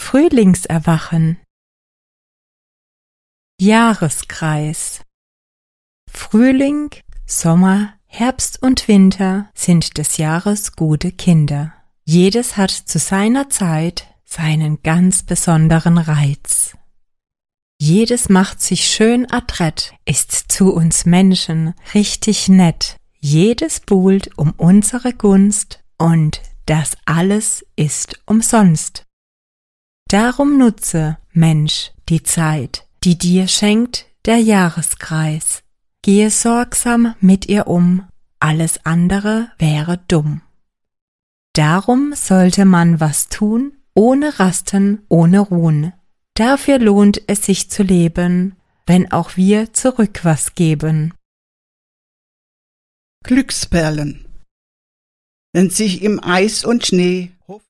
Frühlingserwachen. Jahreskreis. Frühling, Sommer, Herbst und Winter sind des Jahres gute Kinder. Jedes hat zu seiner Zeit seinen ganz besonderen Reiz. Jedes macht sich schön adrett, ist zu uns Menschen richtig nett. Jedes buhlt um unsere Gunst und das alles ist umsonst. Darum nutze, Mensch, die Zeit, die dir schenkt der Jahreskreis. Gehe sorgsam mit ihr um, alles andere wäre dumm. Darum sollte man was tun, ohne Rasten, ohne Ruhen. Dafür lohnt es sich zu leben, wenn auch wir zurück was geben. Glücksperlen. Wenn sich im Eis und Schnee